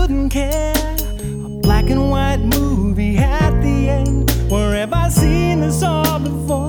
couldn't care. A black and white movie at the end. Where have I seen this all before?